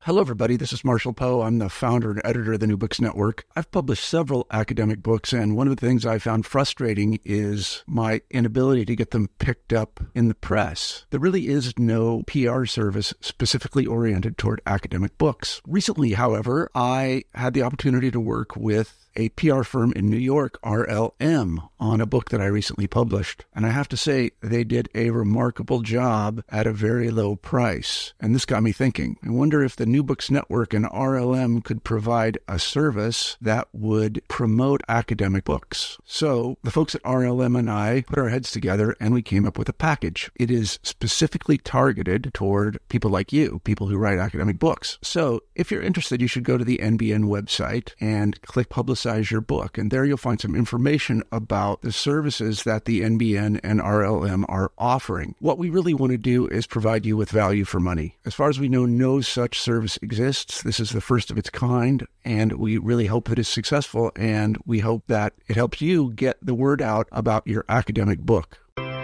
Hello, everybody. This is Marshall Poe. I'm the founder and editor of the New Books Network. I've published several academic books, and one of the things I found frustrating is my inability to get them picked up in the press. There really is no PR service specifically oriented toward academic books. Recently, however, I had the opportunity to work with a PR firm in New York, RLM, on a book that I recently published. And I have to say, they did a remarkable job at a very low price. And this got me thinking. I wonder if the New Books Network and RLM could provide a service that would promote academic books. So the folks at RLM and I put our heads together and we came up with a package. It is specifically targeted toward people like you, people who write academic books. So if you're interested, you should go to the NBN website and click Publicize Your Book. And there you'll find some information about the services that the NBN and RLM are offering. What we really want to do is provide you with value for money. As far as we know, no such service exists. This is the first of its kind, and we really hope that it's successful, and we hope that it helps you get the word out about your academic book.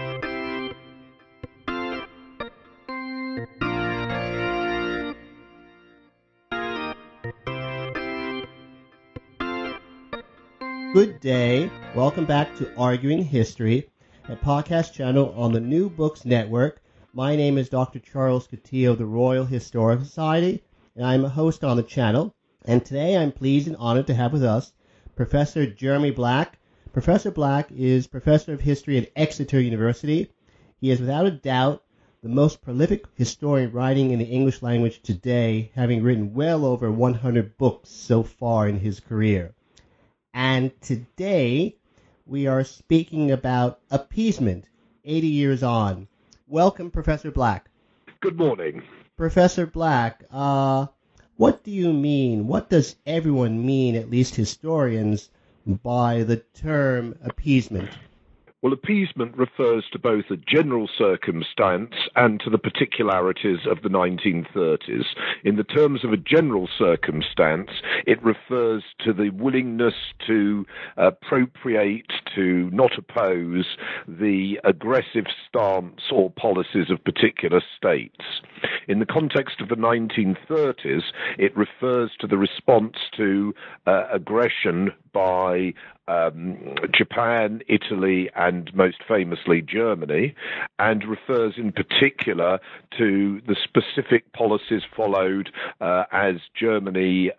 Good day. Welcome back to Arguing History, a podcast channel on the New Books Network. My name is Dr. Charles Coutinho of the Royal Historical Society, and I'm a host on the channel. And today I'm pleased and honored to have with us Professor Jeremy Black. Professor Black is Professor of History at Exeter University. He is without a doubt the most prolific historian writing in the English language today, having written well over 100 books so far in his career. And today we are speaking about appeasement, 80 years on. Welcome, Professor Black. Good morning. Professor Black, what do you mean, what does everyone mean, at least historians, by the term appeasement? Well, appeasement refers to both a general circumstance and to the particularities of the 1930s. In the terms of a general circumstance, it refers to the willingness to appropriate, to not oppose the aggressive stance or policies of particular states. In the context of the 1930s, it refers to the response to aggression by Japan, Italy, and most famously Germany, and refers in particular to the specific policies followed as Germany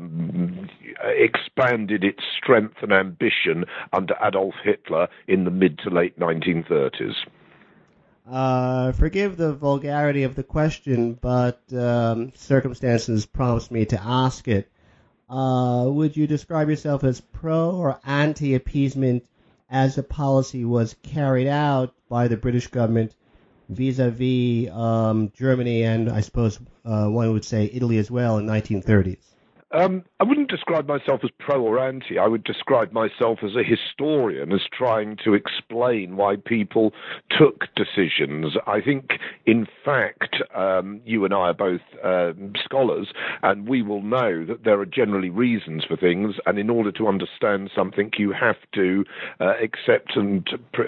expanded its strength and ambition under Adolf Hitler in the mid to late 1930s. Forgive the vulgarity of the question, but circumstances prompts me to ask it. Would you describe yourself as pro or anti-appeasement as the policy was carried out by the British government vis-a-vis Germany and I suppose one would say Italy as well in the 1930s? I wouldn't describe myself as pro or anti. I would describe myself as a historian, as trying to explain why people took decisions. I think, in fact, you and I are both scholars, and we will know that there are generally reasons for things, and in order to understand something, you have to accept and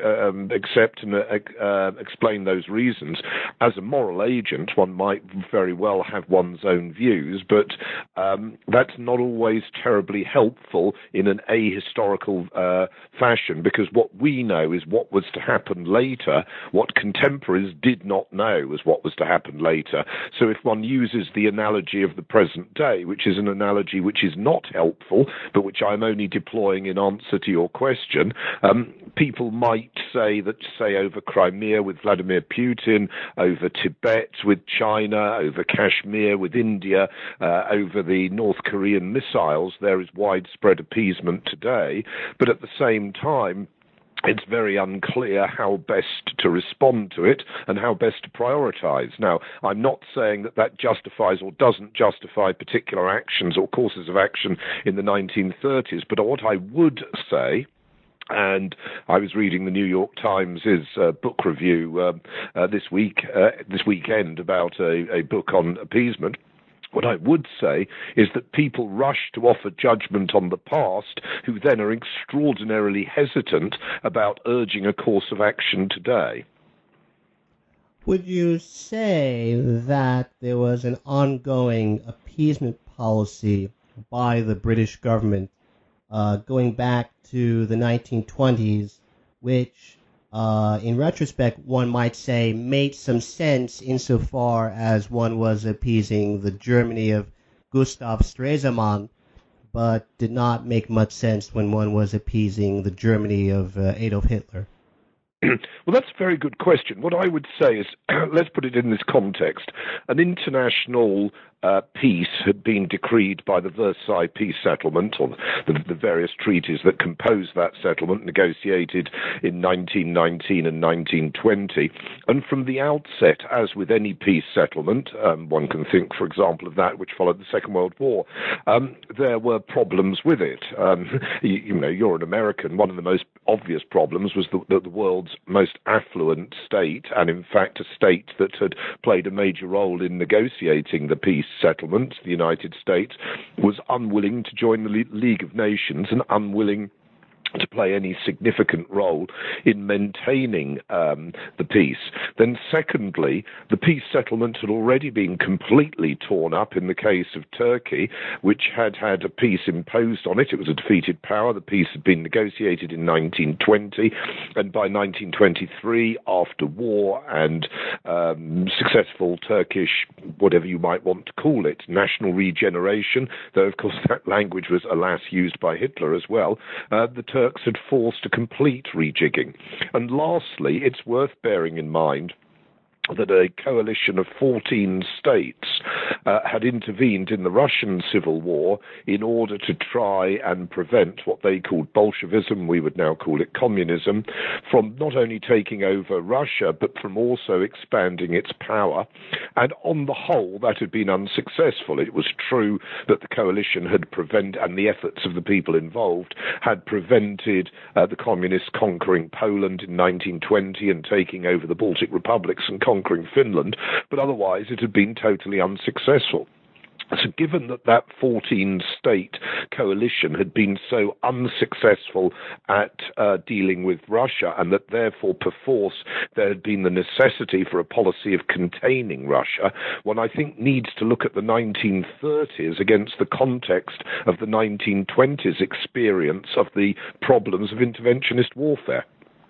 explain those reasons. As a moral agent, one might very well have one's own views, but that's not always terribly helpful in an ahistorical fashion, because what we know is what was to happen later. What contemporaries did not know was what was to happen later. So if one uses the analogy of the present day, which is an analogy which is not helpful, but which I'm only deploying in answer to your question, people might say that, say, over Crimea with Vladimir Putin, over Tibet with China, over Kashmir with India, over the North Korean missiles, there is widespread appeasement today. But at the same time, it's very unclear how best to respond to it and how best to prioritize. Now, I'm not saying that that justifies or doesn't justify particular actions or courses of action in the 1930s, but what I would say, and I was reading the New York Times' book review this weekend about a book on appeasement. What I would say is that people rush to offer judgment on the past who then are extraordinarily hesitant about urging a course of action today. Would you say that there was an ongoing appeasement policy by the British government going back to the 1920s, which, in retrospect, one might say made some sense insofar as one was appeasing the Germany of Gustav Stresemann, but did not make much sense when one was appeasing the Germany of Adolf Hitler? Well, that's a very good question. What I would say is, let's put it in this context. An international peace had been decreed by the Versailles Peace Settlement, or the various treaties that compose that settlement, negotiated in 1919 and 1920. And from the outset, as with any peace settlement, one can think, for example, of that which followed the Second World War, there were problems with it. You're an American. One of the most obvious problems was that the world's most affluent state, and in fact a state that had played a major role in negotiating the peace settlement, the United States, was unwilling to join the League of Nations and unwilling to play any significant role in maintaining the peace. Then secondly, the peace settlement had already been completely torn up in the case of Turkey, which had had a peace imposed on it. It was a defeated power. The peace had been negotiated in 1920, and by 1923, after war and successful Turkish, whatever you might want to call it, national regeneration, though of course that language was alas used by Hitler as well, the Turks had forced a complete rejigging. And lastly, it's worth bearing in mind that a coalition of 14 states had intervened in the Russian Civil War in order to try and prevent what they called Bolshevism, we would now call it communism, from not only taking over Russia, but from also expanding its power. And on the whole, that had been unsuccessful. It was true that the coalition had and the efforts of the people involved had prevented the communists conquering Poland in 1920 and taking over the Baltic republics and conquering Finland, but otherwise it had been totally unsuccessful. So given that 14-state coalition had been so unsuccessful at dealing with Russia, and that therefore perforce there had been the necessity for a policy of containing Russia, one I think needs to look at the 1930s against the context of the 1920s experience of the problems of interventionist warfare.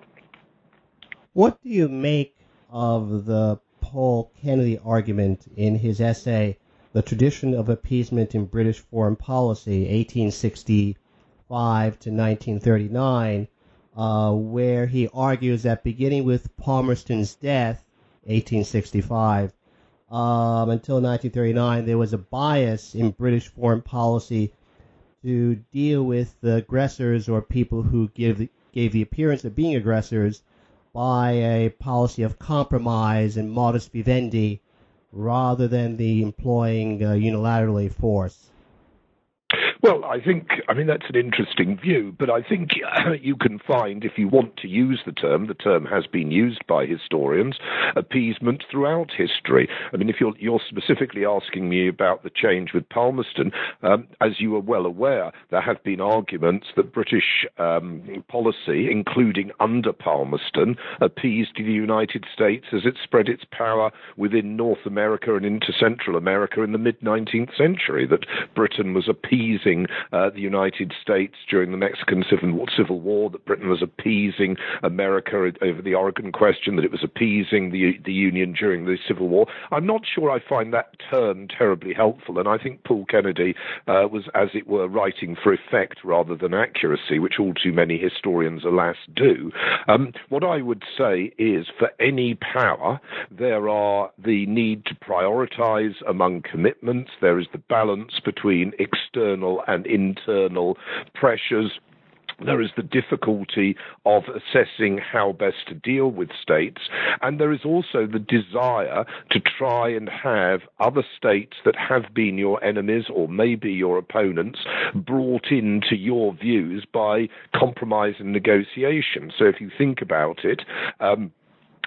What do you make of the Paul Kennedy argument in his essay, The Tradition of Appeasement in British Foreign Policy, 1865 to 1939, where he argues that beginning with Palmerston's death, 1865, until 1939, there was a bias in British foreign policy to deal with the aggressors or people who gave the appearance of being aggressors by a policy of compromise and modus vivendi rather than the employing unilaterally force. Well, I mean, that's an interesting view, but I think you can find, if you want to use the term has been used by historians, appeasement throughout history. I mean, if you're specifically asking me about the change with Palmerston, as you are well aware, there have been arguments that British policy, including under Palmerston, appeased the United States as it spread its power within North America and into Central America in the mid-19th century, that Britain was appeasing the United States during the Mexican Civil War, that Britain was appeasing America over the Oregon question, that it was appeasing the Union during the Civil War. I'm not sure I find that term terribly helpful, and I think Paul Kennedy was, as it were, writing for effect rather than accuracy, which all too many historians, alas, do. What I would say is, for any power, there are the need to prioritize among commitments. There is the balance between external and internal pressures. There is the difficulty of assessing how best to deal with states, and there is also the desire to try and have other states that have been your enemies or maybe your opponents brought into your views by compromise and negotiation. So if you think about it,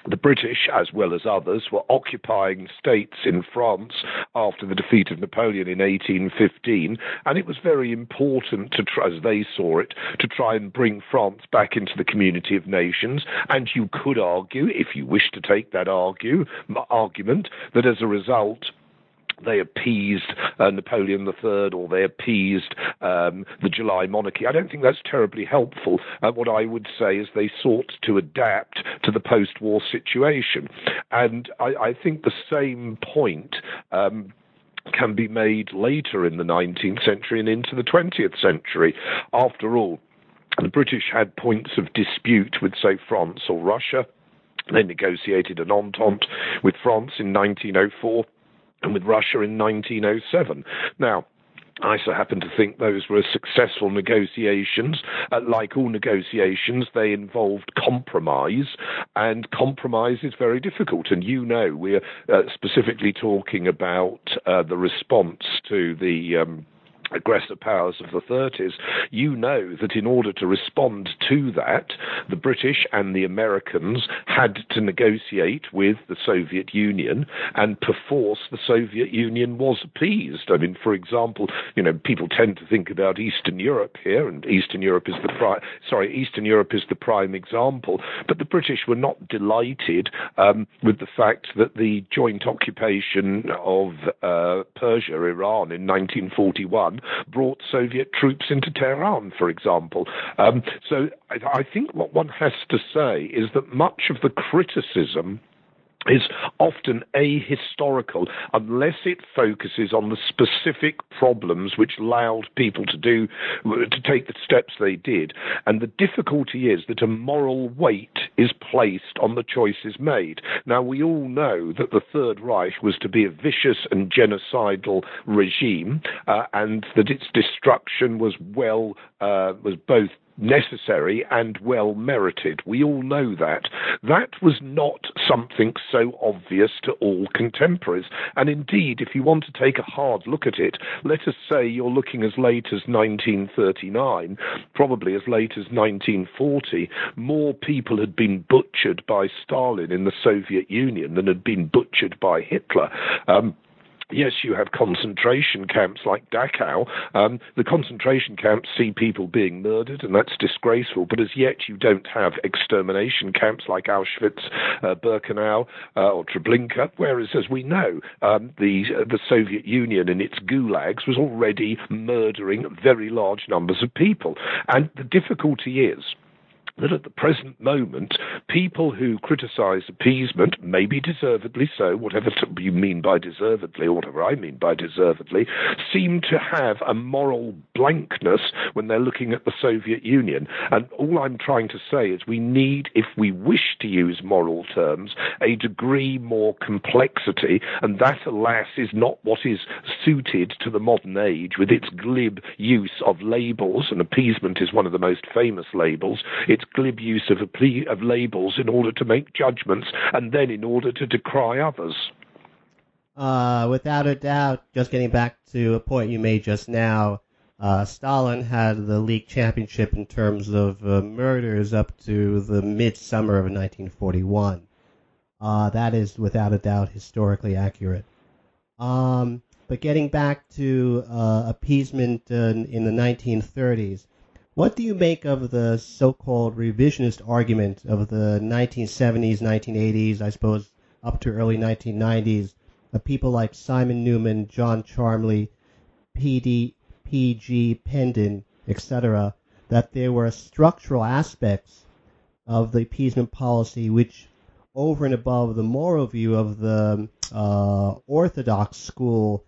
the British, as well as others, were occupying states in France after the defeat of Napoleon in 1815, and it was very important to try, as they saw it, to try and bring France back into the community of nations. And you could argue, if you wish to take that argument, that as a result they appeased Napoleon III, or they appeased the July monarchy. I don't think that's terribly helpful. What I would say is they sought to adapt to the post-war situation. And I think the same point can be made later in the 19th century and into the 20th century. After all, the British had points of dispute with, say, France or Russia. They negotiated an entente with France in 1904. And with Russia in 1907. Now, I so happen to think those were successful negotiations. Like all negotiations, they involved compromise, and compromise is very difficult. And you know, we're specifically talking about the response to the aggressor powers of the 30s. You know that in order to respond to that, the British and the Americans had to negotiate with the Soviet Union, and perforce the Soviet Union was appeased. I mean, for example, you know, people tend to think about Eastern Europe here, and Eastern Europe is the prime example, but the British were not delighted with the fact that the joint occupation of Persia, Iran, in 1941 brought Soviet troops into Tehran, for example. So I think what one has to say is that much of the criticism is often ahistorical unless it focuses on the specific problems which allowed people to take the steps they did. And the difficulty is that a moral weight is placed on the choices made. Now, we all know that the Third Reich was to be a vicious and genocidal regime, and that its destruction was both necessary and well merited. We all know that. That was not something so obvious to all contemporaries. And indeed, if you want to take a hard look at it, let us say you're looking as late as 1939, probably as late as 1940, more people had been butchered by Stalin in the Soviet Union than had been butchered by Hitler. Yes, you have concentration camps like Dachau. The concentration camps see people being murdered, and that's disgraceful. But as yet, you don't have extermination camps like Auschwitz, Birkenau, or Treblinka. Whereas, as we know, the Soviet Union in its gulags was already murdering very large numbers of people. And the difficulty is that at the present moment, people who criticize appeasement, maybe deservedly so, whatever you mean by deservedly, or whatever I mean by deservedly, seem to have a moral blankness when they're looking at the Soviet Union. And all I'm trying to say is we need, if we wish to use moral terms, a degree more complexity, and that, alas, is not what is suited to the modern age with its glib use of labels, and appeasement is one of the most famous labels. Its glib use of labels in order to make judgments and then in order to decry others. Without a doubt, just getting back to a point you made just now, Stalin had the league championship in terms of murders up to the midsummer of 1941. That is without a doubt historically accurate. But getting back to appeasement in the 1930s, what do you make of the so-called revisionist argument of the 1970s, 1980s, I suppose up to early 1990s, of people like Simon Newman, John Charmley, P.G. Pendon, etc., that there were structural aspects of the appeasement policy which, over and above the moral view of the Orthodox school,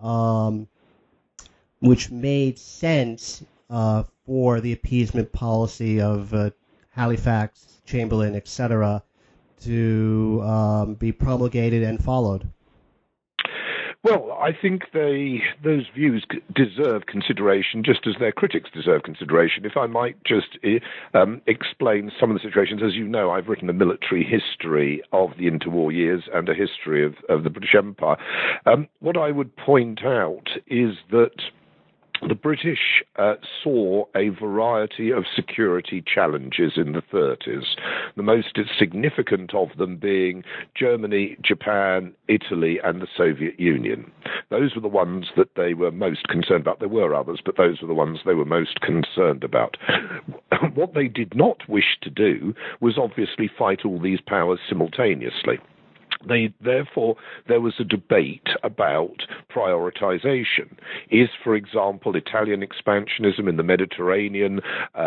which made sense for the appeasement policy of Halifax, Chamberlain, etc., to be promulgated and followed? Well, I think those views deserve consideration just as their critics deserve consideration. If I might just explain some of the situations. As you know, I've written a military history of the interwar years and a history of the British Empire. What I would point out is that the British saw a variety of security challenges in the 30s, the most significant of them being Germany, Japan, Italy, and the Soviet Union. Those were the ones that they were most concerned about. There were others, but those were the ones they were most concerned about. What they did not wish to do was obviously fight all these powers simultaneously. Therefore, there was a debate about prioritization. Is, for example, Italian expansionism in the Mediterranean,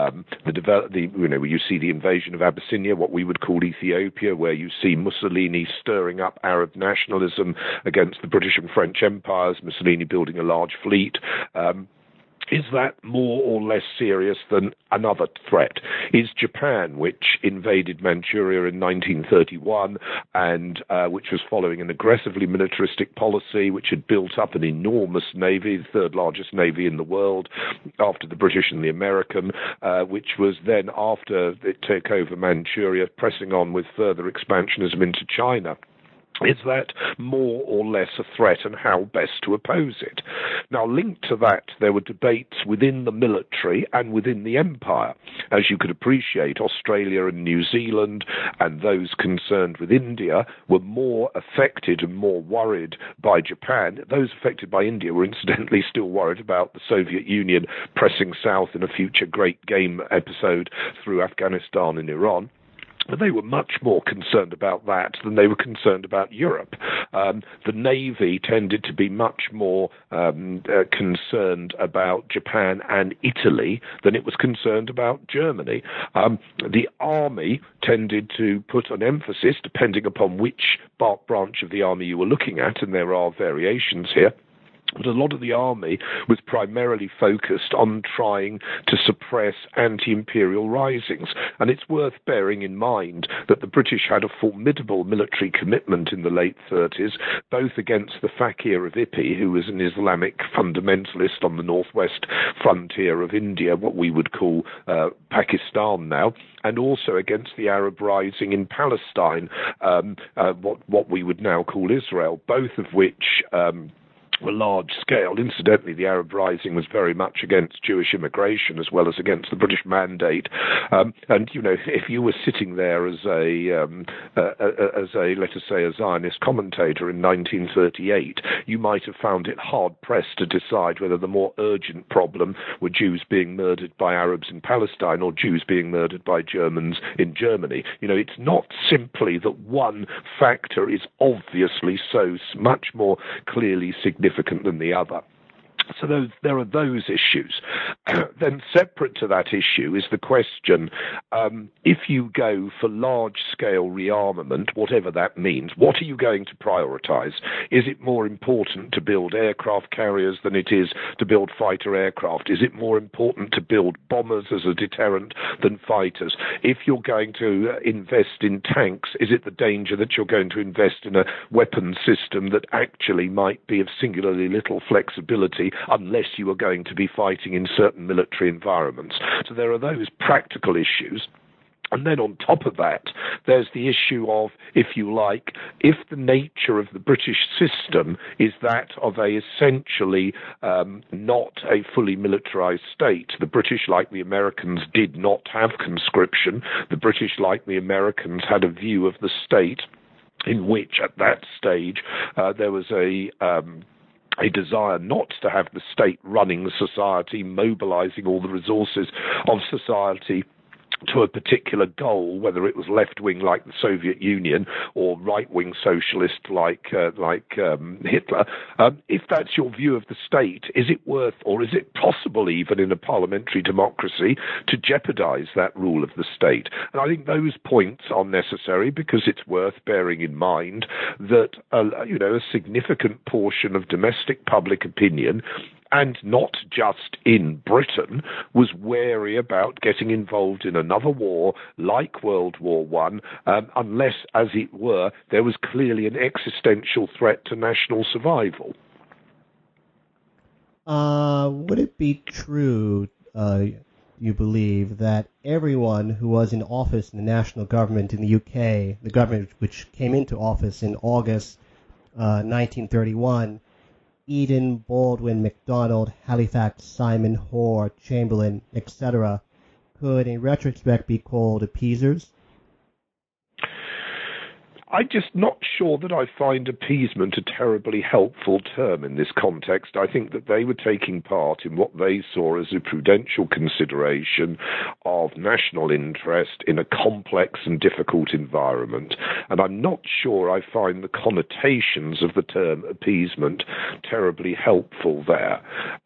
where you see the invasion of Abyssinia, what we would call Ethiopia, where you see Mussolini stirring up Arab nationalism against the British and French empires, Mussolini building a large fleet, is that more or less serious than another threat? Is Japan, which invaded Manchuria in 1931 and which was following an aggressively militaristic policy, which had built up an enormous navy, the third largest navy in the world after the British and the American, which was then, after it took over Manchuria, pressing on with further expansionism into China? Is that more or less a threat, and how best to oppose it? Now, linked to that, there were debates within the military and within the empire. As you could appreciate, Australia and New Zealand and those concerned with India were more affected and more worried by Japan. Those affected by India were incidentally still worried about the Soviet Union pressing south in a future Great Game episode through Afghanistan and Iran. But they were much more concerned about that than they were concerned about Europe. The Navy tended to be much more concerned about Japan and Italy than it was concerned about Germany. The Army tended to put an emphasis, depending upon which branch of the Army you were looking at, and there are variations here, but a lot of the army was primarily focused on trying to suppress anti-imperial risings. And it's worth bearing in mind that the British had a formidable military commitment in the late 30s, both against the Fakir of Ipi, who was an Islamic fundamentalist on the northwest frontier of India, what we would call Pakistan now, and also against the Arab rising in Palestine, what we would now call Israel, both of which were large scale. Incidentally, the Arab Rising was very much against Jewish immigration as well as against the British mandate. And you know, if you were sitting there as a let us say a Zionist commentator in 1938, you might have found it hard pressed to decide whether the more urgent problem were Jews being murdered by Arabs in Palestine or Jews being murdered by Germans in Germany. You know, it's not simply that one factor is obviously so much more clearly significant than the other. So there are those issues. Then separate to that issue is the question, if you go for large-scale rearmament, whatever that means, what are you going to prioritize? Is it more important to build aircraft carriers than it is to build fighter aircraft? Is it more important to build bombers as a deterrent than fighters? If you're going to invest in tanks, is it the danger that you're going to invest in a weapons system that actually might be of singularly little flexibility unless you are going to be fighting in certain military environments? So there are those practical issues. And then on top of that, there's the issue of, if you like, if the nature of the British system is that of a essentially not a fully militarized state. The British, like the Americans, did not have conscription. The British, like the Americans, had a view of the state in which, at that stage, there was a desire not to have the state running the society, mobilizing all the resources of society to a particular goal, whether it was left-wing like the Soviet Union or right-wing socialist like Hitler. If that's your view of the state, is it worth, or is it possible even in a parliamentary democracy, to jeopardize that rule of the state? And I think those points are necessary because it's worth bearing in mind that a significant portion of domestic public opinion, and not just in Britain, was wary about getting involved in another war like World War I, unless, as it were, there was clearly an existential threat to national survival. Would it be true, you believe, that everyone who was in office in the national government in the UK, the government which came into office in August 1931, Eden, Baldwin, MacDonald, Halifax, Simon, Hoare, Chamberlain, etc., could in retrospect be called appeasers? I'm just not sure that I find appeasement a terribly helpful term in this context. I think that they were taking part in what they saw as a prudential consideration of national interest in a complex and difficult environment. And I'm not sure I find the connotations of the term appeasement terribly helpful there.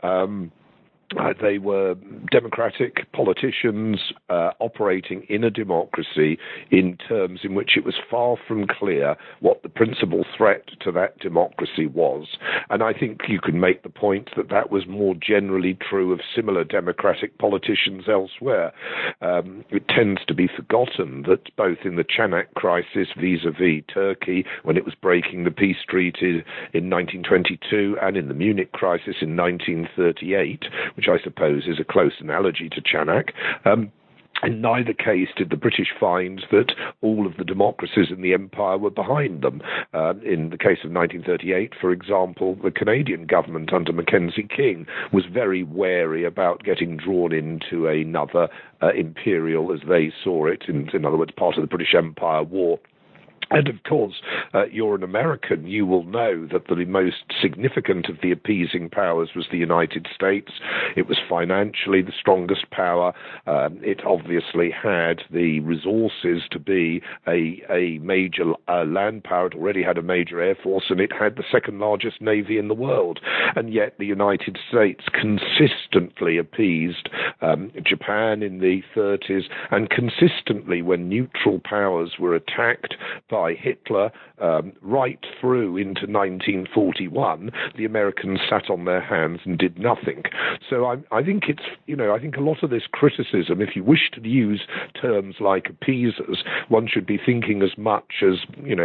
They were democratic politicians operating in a democracy in terms in which it was far from clear what the principal threat to that democracy was. And I think you can make the point that that was more generally true of similar democratic politicians elsewhere. It tends to be forgotten that both in the Çanak crisis vis-à-vis Turkey, when it was breaking the peace treaty in 1922, and in the Munich crisis in 1938, which I suppose is a close analogy to Çanak. In neither case did the British find that all of the democracies in the empire were behind them. In the case of 1938, for example, the Canadian government under Mackenzie King was very wary about getting drawn into another imperial, as they saw it, in other words, part of the British Empire war. And of course, you're an American, you will know that the most significant of the appeasing powers was the United States. It was financially the strongest power. It obviously had the resources to be a major land power. It already had a major air force, and it had the second largest navy in the world. And yet the United States consistently appeased Japan in the 30s, and consistently when neutral powers were attacked by Hitler right through into 1941, the Americans sat on their hands and did nothing. So I think it's, I think a lot of this criticism, if you wish to use terms like appeasers, one should be thinking as much as,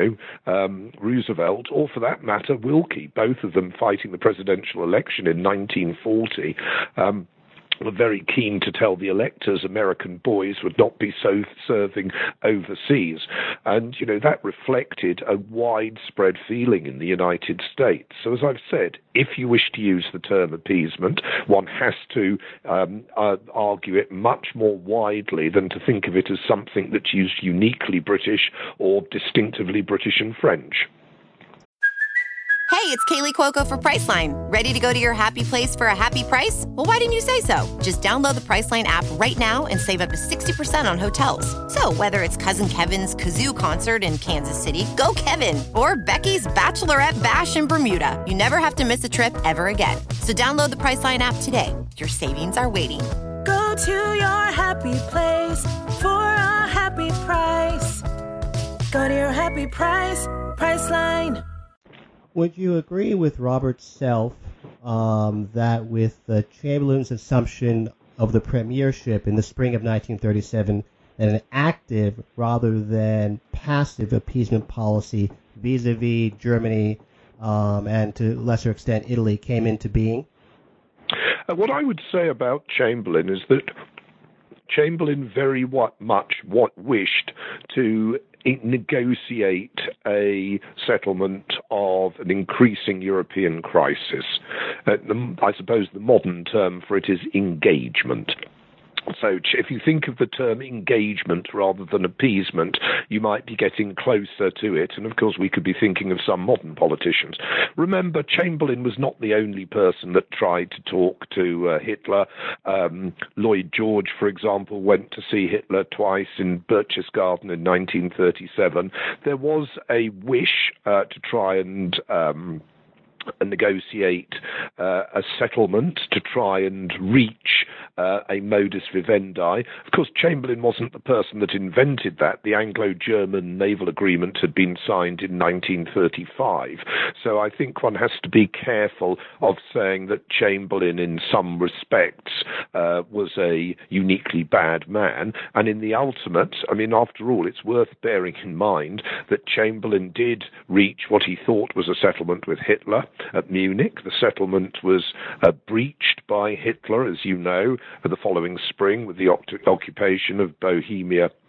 Roosevelt, or for that matter, Wilkie, both of them fighting the presidential election in 1940. Were very keen to tell the electors American boys would not be so serving overseas. And, that reflected a widespread feeling in the United States. So as I've said, if you wish to use the term appeasement, one has to argue it much more widely than to think of it as something that's used uniquely British or distinctively British and French. Hey, it's Kaylee Cuoco for Priceline. Ready to go to your happy place for a happy price? Well, why didn't you say so? Just download the Priceline app right now and save up to 60% on hotels. So whether it's Cousin Kevin's Kazoo Concert in Kansas City, go Kevin, or Becky's Bachelorette Bash in Bermuda, you never have to miss a trip ever again. So download the Priceline app today. Your savings are waiting. Go to your happy place for a happy price. Go to your happy price, Priceline. Would you agree with Robert Self that with Chamberlain's assumption of the premiership in the spring of 1937, that an active rather than passive appeasement policy vis-a-vis Germany and to a lesser extent Italy came into being? What I would say about Chamberlain is that Chamberlain very much wished to negotiate a settlement of an increasing European crisis. I suppose the modern term for it is engagement. So if you think of the term engagement rather than appeasement, you might be getting closer to it. And of course, we could be thinking of some modern politicians. Remember, Chamberlain was not the only person that tried to talk to Hitler. Lloyd George, for example, went to see Hitler twice in Berchtesgaden in 1937. There was a wish to try and negotiate a settlement to try and reach a modus vivendi. Of course, Chamberlain wasn't the person that invented that. The Anglo-German naval agreement had been signed in 1935. So I think one has to be careful of saying that Chamberlain, in some respects, was a uniquely bad man. And in the ultimate, after all, it's worth bearing in mind that Chamberlain did reach what he thought was a settlement with Hitler at Munich. The settlement was breached by Hitler, as you know, the following spring with the occupation of Bohemia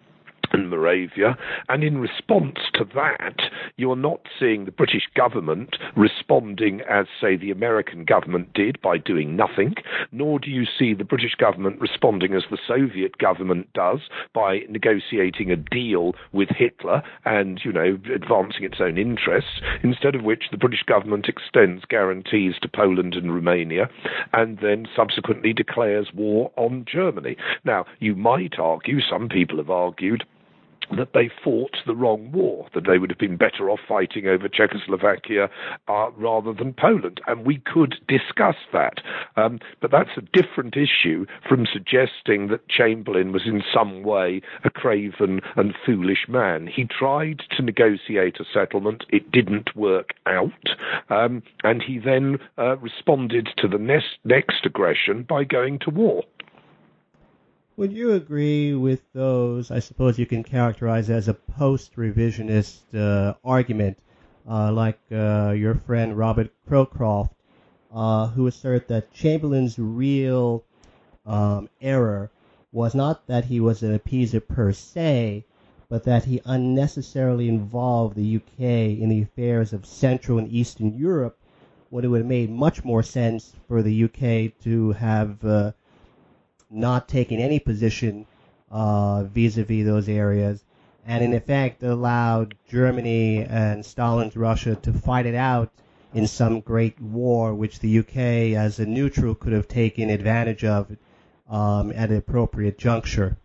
and Moravia, and in response to that, you're not seeing the British government responding as, say, the American government did by doing nothing, nor do you see the British government responding as the Soviet government does by negotiating a deal with Hitler and, advancing its own interests, instead of which the British government extends guarantees to Poland and Romania and then subsequently declares war on Germany. Now, you might argue, some people have argued, that they fought the wrong war, that they would have been better off fighting over Czechoslovakia rather than Poland. And we could discuss that. But that's a different issue from suggesting that Chamberlain was in some way a craven and foolish man. He tried to negotiate a settlement. It didn't work out. And he then responded to the next aggression by going to war. Would you agree with those, I suppose you can characterize as a post-revisionist argument, like your friend Robert Crowcroft, who assert that Chamberlain's real error was not that he was an appeaser per se, but that he unnecessarily involved the UK in the affairs of Central and Eastern Europe, when it would have made much more sense for the UK to have not taking any position vis-a-vis those areas, and in effect allowed Germany and Stalin's Russia to fight it out in some great war, which the UK, as a neutral, could have taken advantage of at an appropriate juncture.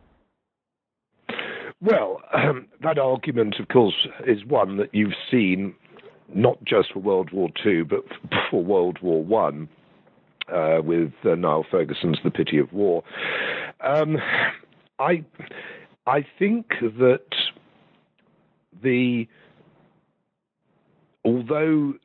Well, that argument, of course, is one that you've seen not just for World War II, but for World War One. With Niall Ferguson's The Pity of War. I think that although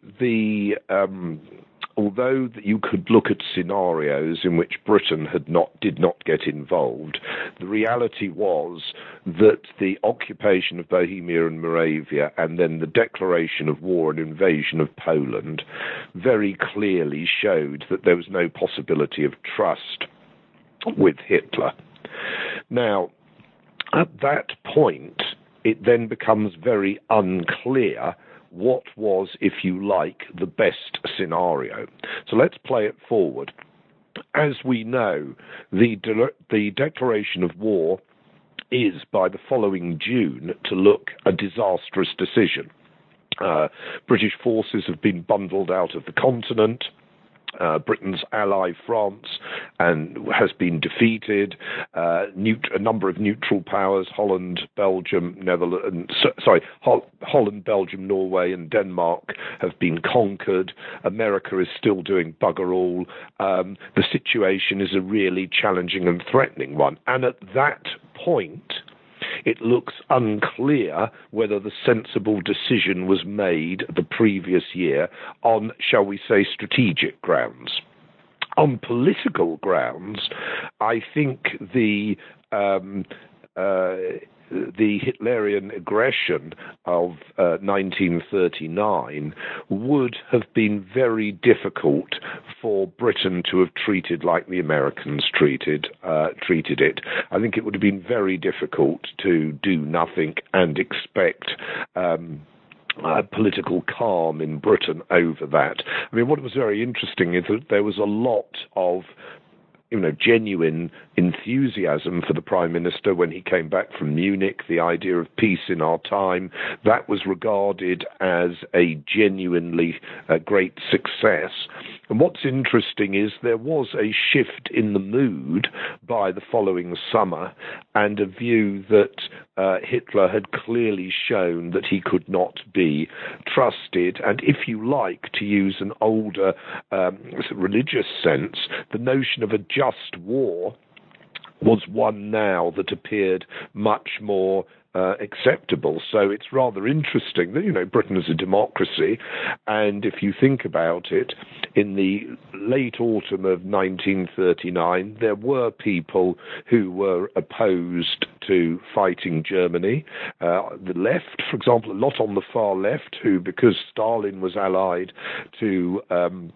you could look at scenarios in which Britain did not get involved, the reality was that the occupation of Bohemia and Moravia and then the declaration of war and invasion of Poland very clearly showed that there was no possibility of trust with Hitler. Now, at that point, it then becomes very unclear what was, if you like, the best scenario. So let's play it forward. As we know, the declaration of war is, by the following June, to look a disastrous decision. British forces have been bundled out of the continent. Britain's ally, France, has been defeated. A number of neutral powers, Holland, Belgium, Norway, and Denmark, have been conquered. America is still doing bugger all. The situation is a really challenging and threatening one. And at that point, it looks unclear whether the sensible decision was made the previous year on, shall we say, strategic grounds. On political grounds, I think the Hitlerian aggression of 1939 would have been very difficult for Britain to have treated like the Americans treated it. I think it would have been very difficult to do nothing and expect political calm in Britain over that. I mean, what was very interesting is that there was a lot of genuine enthusiasm for the Prime Minister when he came back from Munich, the idea of peace in our time. That was regarded as a genuinely great success. And what's interesting is there was a shift in the mood by the following summer and a view that Hitler had clearly shown that he could not be trusted. And if you like, to use an older religious sense, the notion of a just war was one now that appeared much more acceptable. So it's rather interesting that, Britain is a democracy, and if you think about it, in the late autumn of 1939, there were people who were opposed to fighting Germany. The left, for example, a lot on the far left, who, because Stalin was allied to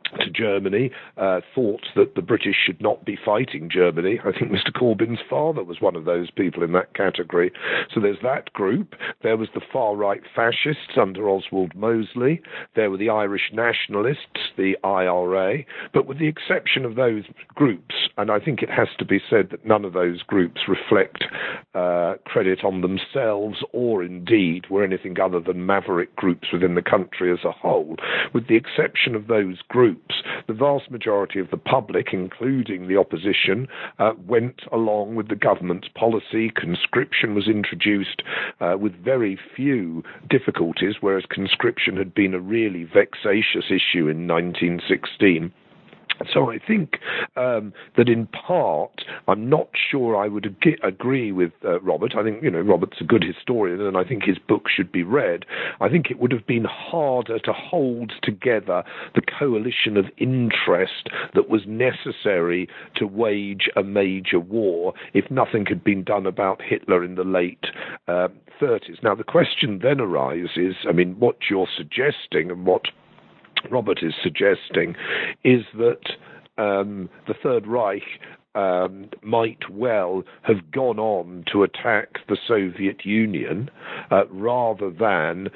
to Germany, thought that the British should not be fighting Germany. I think Mr. Corbyn's father was one of those people in that category. So there's that group. There was the far-right fascists under Oswald Mosley. There were the Irish nationalists, the IRA. But with the exception of those groups, and I think it has to be said that none of those groups reflect credit on themselves or indeed were anything other than maverick groups within the country as a whole. With the exception of those groups, the vast majority of the public, including the opposition, went along with the government's policy. Conscription was introduced with very few difficulties, whereas conscription had been a really vexatious issue in 1916. So I think that in part, I'm not sure I would agree with Robert. I think, Robert's a good historian, and I think his book should be read. I think it would have been harder to hold together the coalition of interest that was necessary to wage a major war if nothing had been done about Hitler in the late 30s. Now, the question then arises, what you're suggesting and what Robert is suggesting is that the Third Reich might well have gone on to attack the Soviet Union rather than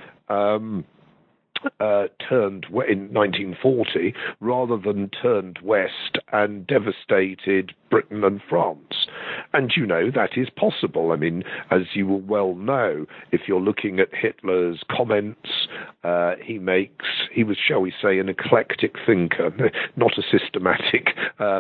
turned in 1940, rather than turned west and devastated Britain and France. And that is possible. As you will well know, if you're looking at Hitler's comments, he was, shall we say, an eclectic thinker, not a systematic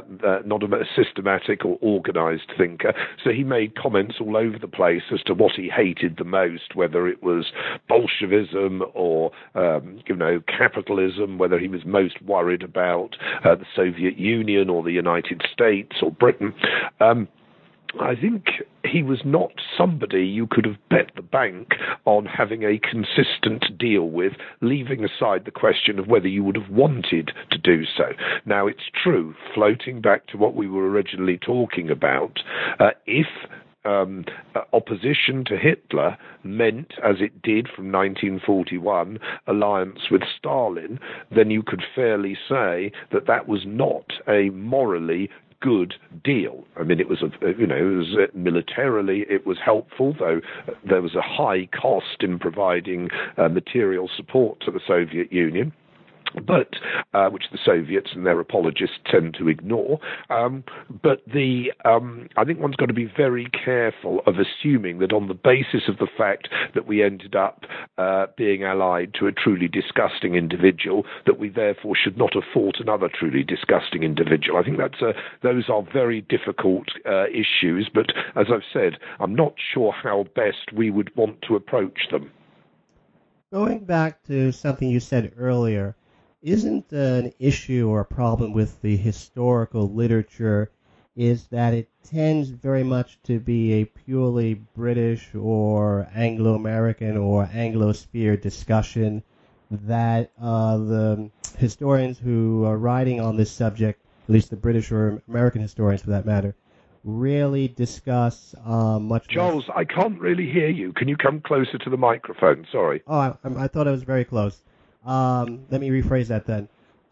or organized thinker. So he made comments all over the place as to what he hated the most, whether it was Bolshevism or capitalism, whether he was most worried about the Soviet Union or the United States or Britain. I think he was not somebody you could have bet the bank on having a consistent deal with, leaving aside the question of whether you would have wanted to do so. Now, it's true, floating back to what we were originally talking about, if opposition to Hitler meant, as it did from 1941, alliance with Stalin, then you could fairly say that that was not a morally good deal. It was militarily it was helpful, though there was a high cost in providing material support to the Soviet Union, but which the Soviets and their apologists tend to ignore. But I think one's got to be very careful of assuming that on the basis of the fact that we ended up being allied to a truly disgusting individual, that we therefore should not have fought another truly disgusting individual. I think those are very difficult issues, but as I've said, I'm not sure how best we would want to approach them. Going back to something you said earlier, isn't an issue or a problem with the historical literature is that it tends very much to be a purely British or Anglo-American or Anglosphere discussion, that the historians who are writing on this subject, at least the British or American historians for that matter, rarely discuss much. Charles, I can't really hear you. Can you come closer to the microphone? Sorry. Oh, I thought I was very close. Let me rephrase that then.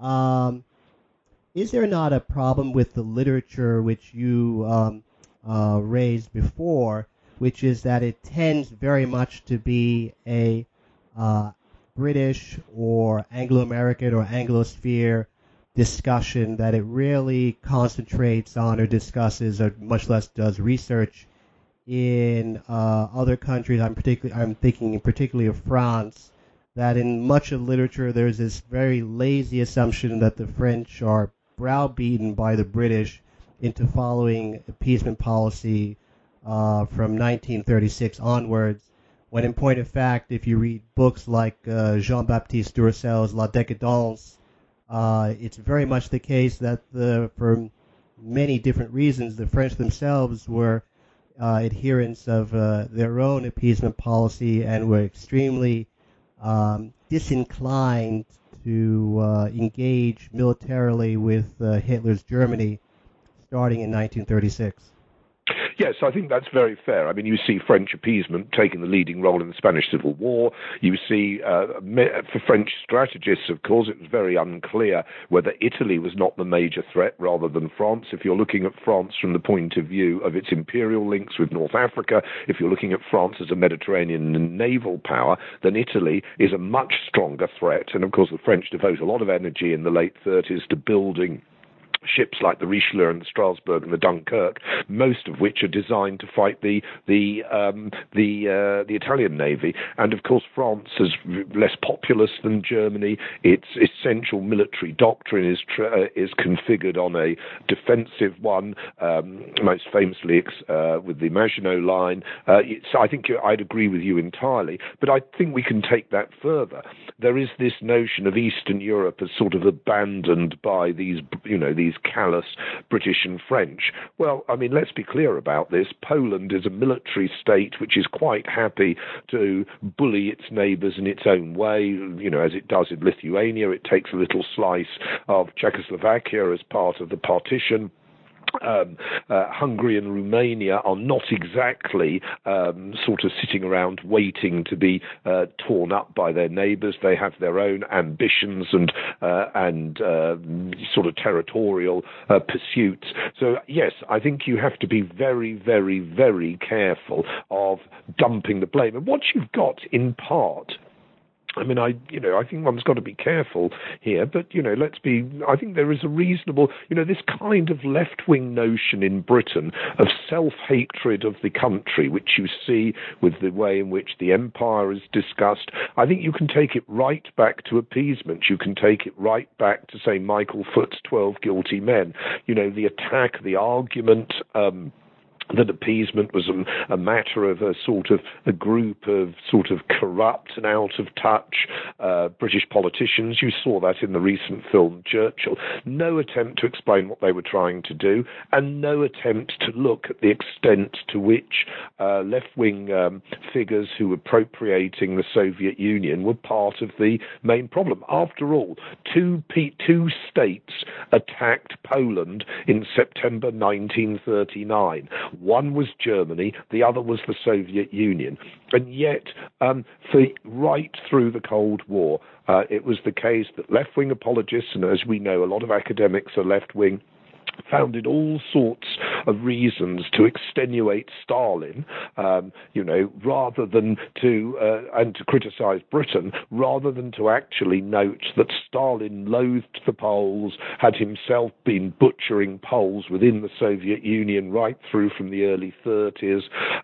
Is there not a problem with the literature which you raised before, which is that it tends very much to be a British or Anglo-American or Anglosphere discussion, that it really concentrates on or discusses or much less does research in other countries? I'm thinking particularly of France, that in much of literature there's this very lazy assumption that the French are browbeaten by the British into following appeasement policy from 1936 onwards, when in point of fact, if you read books like Jean-Baptiste Duracell's La Décadence, it's very much the case that for many different reasons, the French themselves were adherents of their own appeasement policy and were extremely disinclined to engage militarily with Hitler's Germany starting in 1936. Yes, I think that's very fair. I mean, you see French appeasement taking the leading role in the Spanish Civil War. You see, for French strategists, of course, it was very unclear whether Italy was not the major threat rather than France. If you're looking at France from the point of view of its imperial links with North Africa, if you're looking at France as a Mediterranean naval power, then Italy is a much stronger threat. And, of course, the French devote a lot of energy in the late 30s to building ships like the Richelieu and the Strasbourg and the Dunkirk, most of which are designed to fight the Italian Navy. And of course, France is less populous than Germany. Its essential military doctrine is configured on a defensive one, most famously with the Maginot Line. So I think I'd agree with you entirely. But I think we can take that further. There is this notion of Eastern Europe as sort of abandoned by these callous British and French. Well, I mean, let's be clear about this. Poland is a military state which is quite happy to bully its neighbours in its own way, as it does in Lithuania. It takes a little slice of Czechoslovakia as part of the partition. Hungary and Romania are not exactly sort of sitting around waiting to be torn up by their neighbours. They have their own ambitions and sort of territorial pursuits. So yes, I think you have to be very, very, very careful of dumping the blame. And what you've got in part, I mean, I think one's got to be careful here, but, I think there is a reasonable, this kind of left-wing notion in Britain of self-hatred of the country, which you see with the way in which the empire is discussed. I think you can take it right back to appeasement. You can take it right back to, say, Michael Foot's 12 Guilty Men. The attack, the argument, that appeasement was a matter of a group of sort of corrupt and out of touch British politicians. You saw that in the recent film Churchill. No attempt to explain what they were trying to do, and no attempt to look at the extent to which left-wing figures who were appropriating the Soviet Union were part of the main problem. After all, two states attacked Poland in September 1939. One was Germany, the other was the Soviet Union. And yet, right through the Cold War, it was the case that left-wing apologists, and as we know, a lot of academics are left-wing, founded all sorts of reasons to extenuate Stalin, rather than and to criticize Britain, rather than to actually note that Stalin loathed the Poles, had himself been butchering Poles within the Soviet Union right through from the early 30s,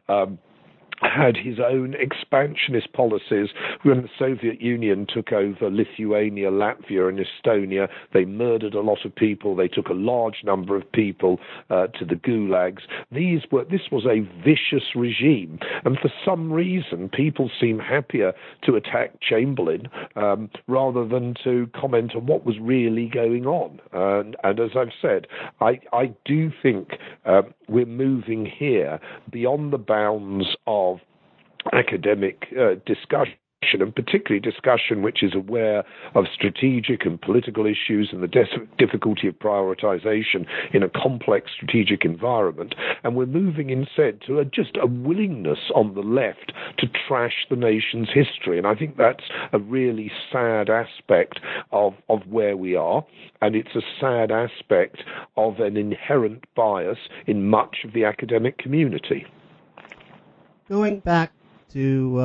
had his own expansionist policies. When the Soviet Union took over Lithuania, Latvia, and Estonia, they murdered a lot of people. They took a large number of people to the gulags. This was a vicious regime, and for some reason, people seem happier to attack Chamberlain rather than to comment on what was really going on. And as I've said, I do think we're moving here beyond the bounds of academic discussion, and particularly discussion which is aware of strategic and political issues and the difficulty of prioritization in a complex strategic environment. And we're moving instead to just a willingness on the left to trash the nation's history. And I think that's a really sad aspect of where we are. And it's a sad aspect of an inherent bias in much of the academic community. Going back to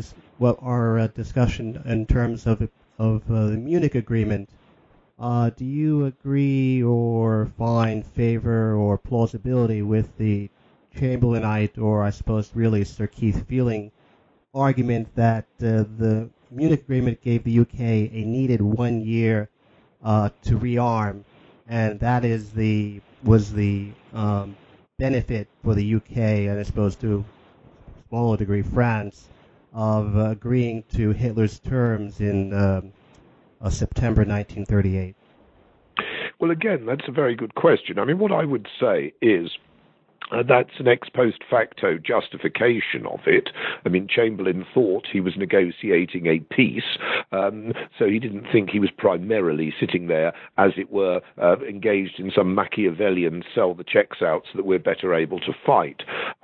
our discussion in terms of the Munich Agreement, do you agree or find favor or plausibility with the Chamberlainite, or I suppose really Sir Keith Fielding, argument that the Munich Agreement gave the UK a needed 1 year to rearm, and that was the benefit for the UK, and I suppose to smaller degree France, of agreeing to Hitler's terms in September 1938? Well, again, that's a very good question. I mean, what I would say is That's an ex post facto justification of it. I mean, Chamberlain thought he was negotiating a peace, so he didn't think he was primarily sitting there, as it were, engaged in some Machiavellian sell the Czechs out so that we're better able to fight.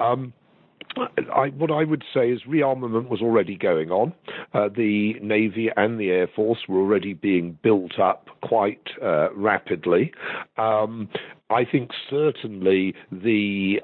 What I would say is rearmament was already going on. The Navy and the Air Force were already being built up quite rapidly. I think certainly the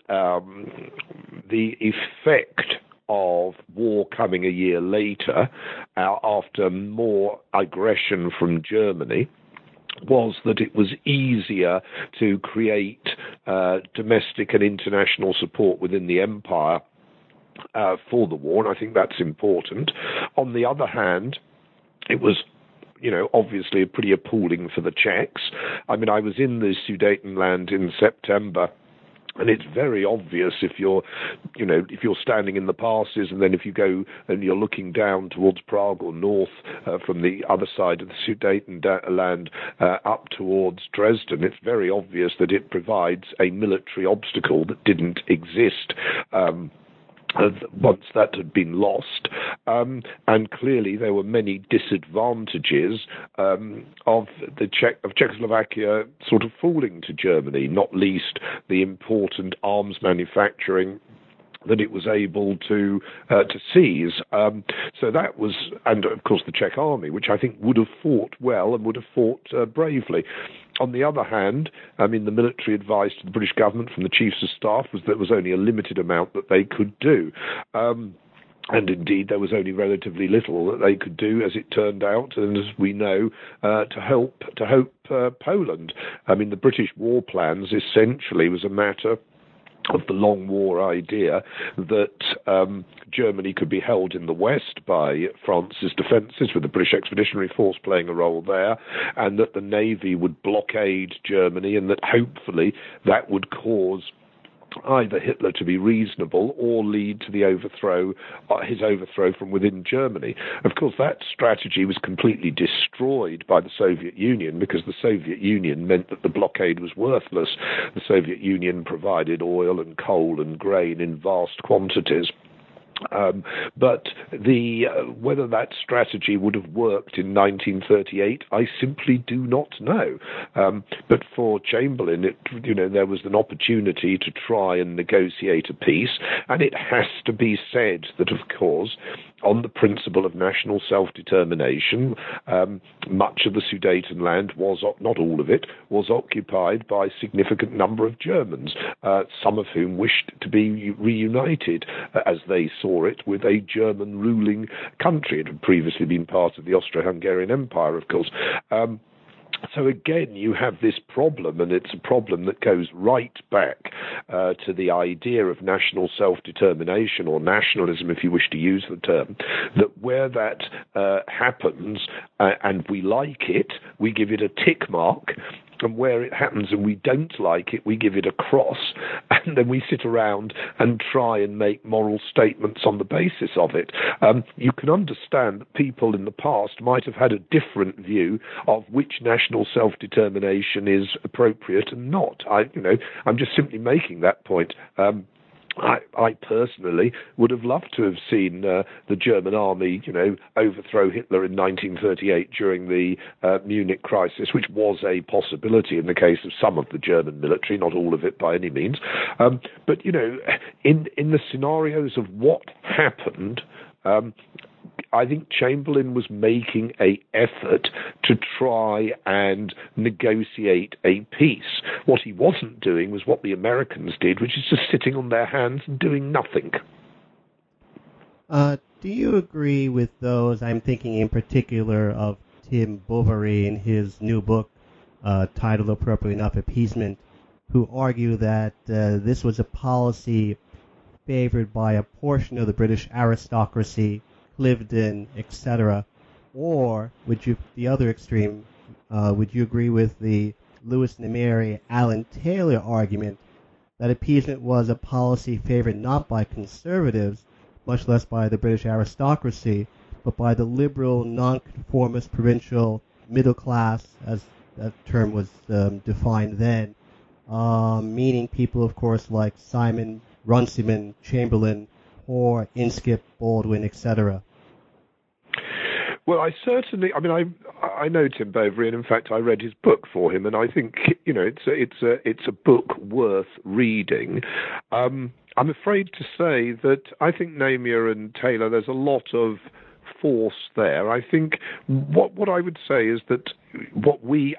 effect of war coming a year later, after more aggression from Germany, was that it was easier to create domestic and international support within the empire for the war, and I think that's important. On the other hand, it was obviously pretty appalling for the Czechs. I mean, I was in the Sudetenland in September, and it's very obvious if you're standing in the passes, and then if you go and you're looking down towards Prague or north from the other side of the Sudetenland up towards Dresden, it's very obvious that it provides a military obstacle that didn't exist once that had been lost, and clearly there were many disadvantages of Czechoslovakia sort of falling to Germany, not least the important arms manufacturing that it was able to seize. So that was, and of course the Czech army, which I think would have fought well and would have fought bravely. On the other hand, I mean, the military advice to the British government from the chiefs of staff was that there was only a limited amount that they could do. And indeed, there was only relatively little that they could do, as it turned out, and as we know, to help Poland. I mean, the British war plans essentially was a matter of the long war idea that Germany could be held in the west by France's defences, with the British Expeditionary Force playing a role there, and that the Navy would blockade Germany, and that hopefully that would cause either Hitler to be reasonable or lead to the his overthrow from within Germany. Of course, that strategy was completely destroyed by the Soviet Union, because the Soviet Union meant that the blockade was worthless. The Soviet Union provided oil and coal and grain in vast quantities. But whether that strategy would have worked in 1938, I simply do not know. But for Chamberlain, there was an opportunity to try and negotiate a peace, and it has to be said that, of course, on the principle of national self-determination, much of the Sudetenland was, not all of it, was occupied by a significant number of Germans, some of whom wished to be reunited, as they saw it, with a German ruling country. It had previously been part of the Austro-Hungarian Empire, of course. So again, you have this problem, and it's a problem that goes right back to the idea of national self-determination, or nationalism, if you wish to use the term, that where that happens and we like it, we give it a tick mark, and where it happens and we don't like it, we give it a cross, and then we sit around and try and make moral statements on the basis of it. You can understand that people in the past might have had a different view of which national self-determination is appropriate and not. I'm just simply making that point. I personally would have loved to have seen the German army, overthrow Hitler in 1938 during the Munich crisis, which was a possibility in the case of some of the German military, not all of it by any means. But in the scenarios of what happened, I think Chamberlain was making an effort to try and negotiate a peace. What he wasn't doing was what the Americans did, which is just sitting on their hands and doing nothing. Do you agree with those? I'm thinking in particular of Tim Bovary in his new book, titled appropriately enough, Appeasement, who argue that this was a policy favored by a portion of the British aristocracy, Cliveden, etc. Or would you, the other extreme, would you agree with the Louis Neymery, Alan Taylor argument that appeasement was a policy favored not by conservatives, much less by the British aristocracy, but by the liberal, nonconformist, provincial middle class, as that term was defined then, meaning people, of course, like Simon, Runciman, Chamberlain, Hoare, Inskip, Baldwin, etc.? Well, I know Tim Bovary, and in fact, I read his book for him, and I think it's a book worth reading. I'm afraid to say that I think Namier and Taylor, there's a lot of force there. I think what I would say is that what we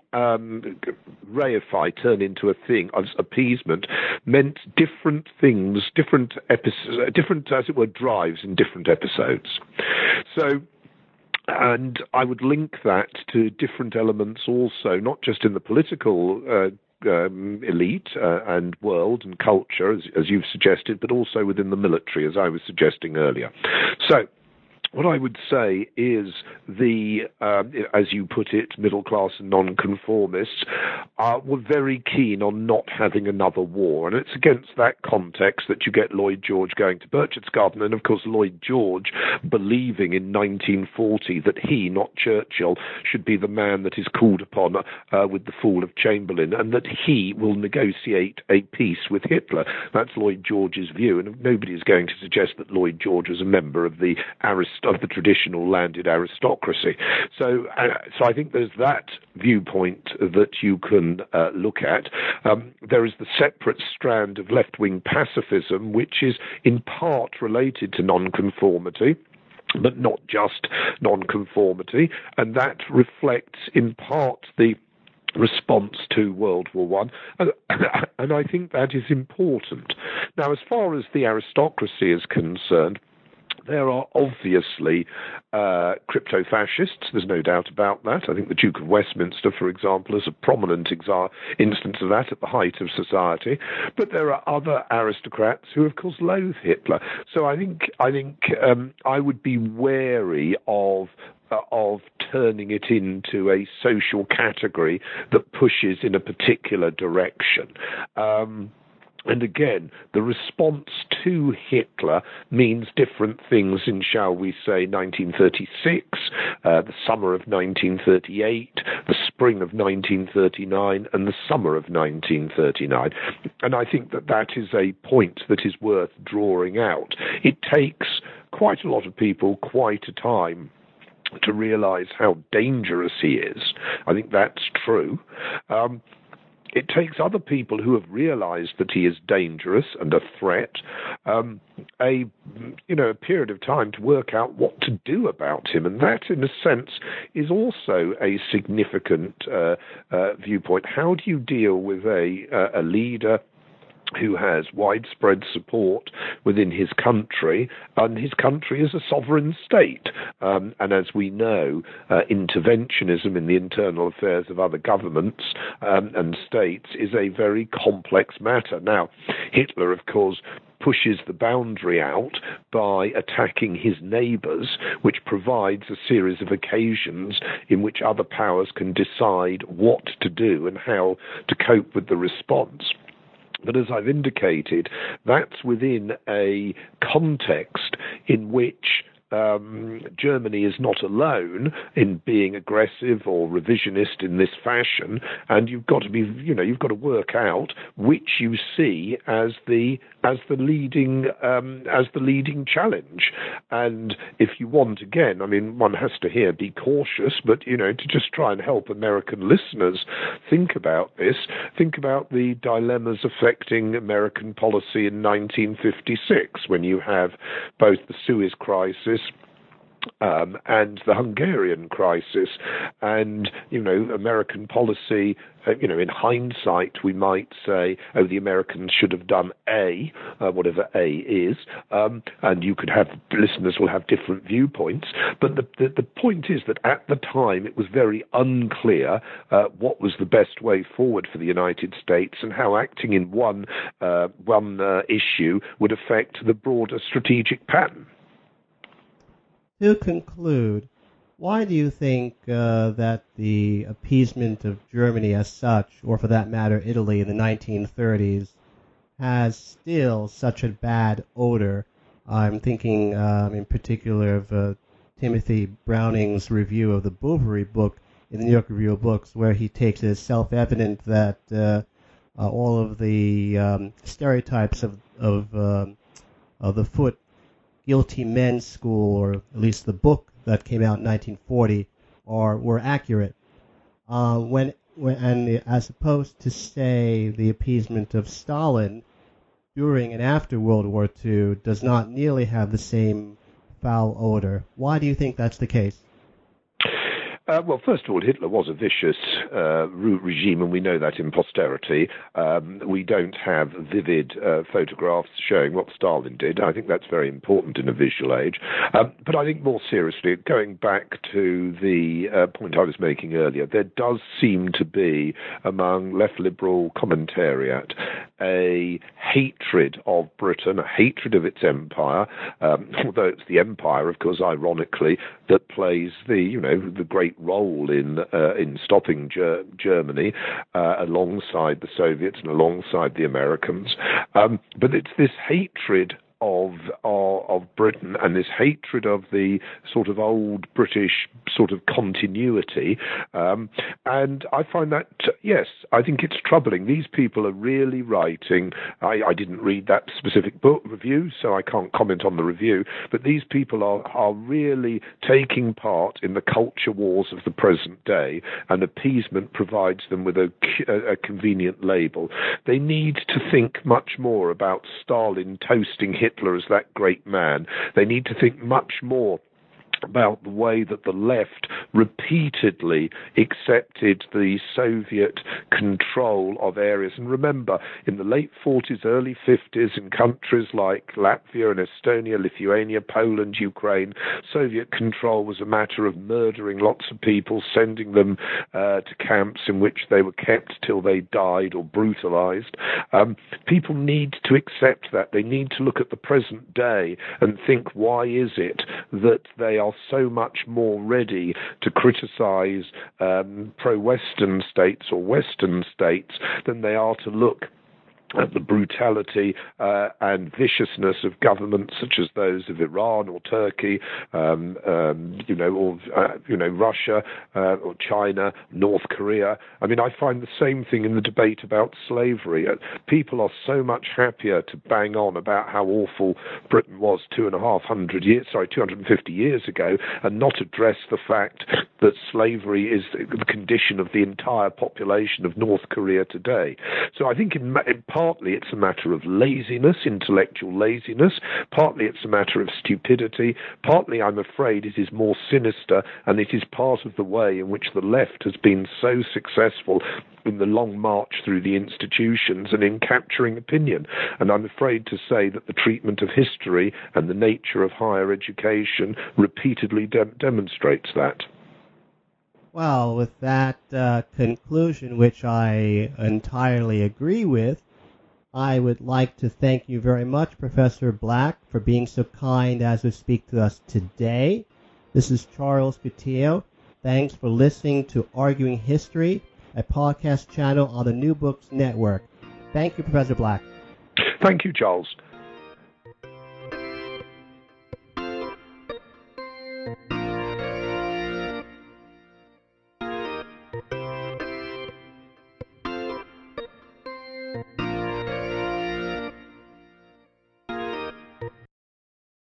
reify, turn into a thing as appeasement, meant different things, different episodes, different, as it were, drives in different episodes. So. And I would link that to different elements also, not just in the political elite and world and culture, as you've suggested, but also within the military, as I was suggesting earlier. So what I would say is the, as you put it, middle class and nonconformists were very keen on not having another war. And it's against that context that you get Lloyd George going to Burchett's Garden, and of course Lloyd George believing in 1940 that he, not Churchill, should be the man that is called upon with the fall of Chamberlain, and that he will negotiate a peace with Hitler. That's Lloyd George's view, and nobody is going to suggest that Lloyd George was a member of the traditional landed aristocracy. So I think there's that viewpoint that you can look at. There is the separate strand of left-wing pacifism, which is in part related to nonconformity, but not just nonconformity, and that reflects in part the response to World War I, and I think that is important. Now, as far as the aristocracy is concerned, there are obviously crypto-fascists, there's no doubt about that. I think the Duke of Westminster, for example, is a prominent instance of that at the height of society. But there are other aristocrats who, of course, loathe Hitler. So I think I would be wary of turning it into a social category that pushes in a particular direction. And again, the response to Hitler means different things in, shall we say, 1936, the summer of 1938, the spring of 1939, and the summer of 1939. And I think that is a point that is worth drawing out. It takes quite a lot of people quite a time to realize how dangerous he is. I think that's true. It takes other people who have realized that he is dangerous and a threat, a period of time to work out what to do about him. And that, in a sense, is also a significant viewpoint. How do you deal with a leader who has widespread support within his country, and his country is a sovereign state. And as we know, interventionism in the internal affairs of other governments and states is a very complex matter. Now, Hitler, of course, pushes the boundary out by attacking his neighbours, which provides a series of occasions in which other powers can decide what to do and how to cope with the response. But as I've indicated, that's within a context in which Germany is not alone in being aggressive or revisionist in this fashion, and you've got to work out which you see as the leading challenge. And if you want, again, one has to here be cautious, but to just try and help American listeners think about this, think about the dilemmas affecting American policy in 1956, when you have both the Suez Crisis and the Hungarian crisis, and American policy. In hindsight, we might say, "Oh, the Americans should have done A, whatever A is," and you could have listeners will have different viewpoints. But the point is that at the time, it was very unclear what was the best way forward for the United States, and how acting in one issue would affect the broader strategic pattern. To conclude, why do you think that the appeasement of Germany as such, or for that matter Italy in the 1930s, has still such a bad odor? I'm thinking in particular of Timothy Browning's review of the Bovary book in the New York Review of Books, where he takes it as self-evident that all of the stereotypes of the Foote Guilty Men's School, or at least the book that came out in 1940, were accurate. And as opposed to, say, the appeasement of Stalin during and after World War II does not nearly have the same foul odor. Why do you think that's the case? Well, first of all, Hitler was a vicious regime, and we know that in posterity. We don't have vivid photographs showing what Stalin did. I think that's very important in a visual age. But I think more seriously, going back to the point I was making earlier, there does seem to be, among left liberal commentariat, a hatred of Britain, a hatred of its empire, although it's the empire, of course, ironically, that plays the great role in stopping Germany alongside the Soviets and alongside the Americans. But it's this hatred of Britain and this hatred of the sort of old British sort of continuity. And I find that, yes, I think it's troubling. These people are really writing. I didn't read that specific book review, so I can't comment on the review, but these people are really taking part in the culture wars of the present day, and appeasement provides them with a convenient label. They need to think much more about Stalin toasting Hitler as that great man. They need to think much more about the way that the left repeatedly accepted the Soviet control of areas. And remember, in the late 40s, early 50s, in countries like Latvia and Estonia, Lithuania, Poland, Ukraine, Soviet control was a matter of murdering lots of people, sending them to camps in which they were kept till they died or brutalized. People need to accept that. They need to look at the present day and think, why is it that they are so much more ready to criticize pro-Western states or Western states than they are to look at the brutality and viciousness of governments such as those of Iran or Turkey, or Russia or China, North Korea. I mean, I find the same thing in the debate about slavery. People are so much happier to bang on about how awful Britain was 250 years ago, and not address the fact that slavery is the condition of the entire population of North Korea today. So I think partly it's a matter of laziness, intellectual laziness, partly it's a matter of stupidity, partly, I'm afraid, it is more sinister, and it is part of the way in which the left has been so successful in the long march through the institutions and in capturing opinion. And I'm afraid to say that the treatment of history and the nature of higher education repeatedly demonstrates that. Well, with that conclusion, which I entirely agree with, I would like to thank you very much, Professor Black, for being so kind as to speak to us today. This is Charles Coutinho. Thanks for listening to Arguing History, a podcast channel on the New Books Network. Thank you, Professor Black. Thank you, Charles.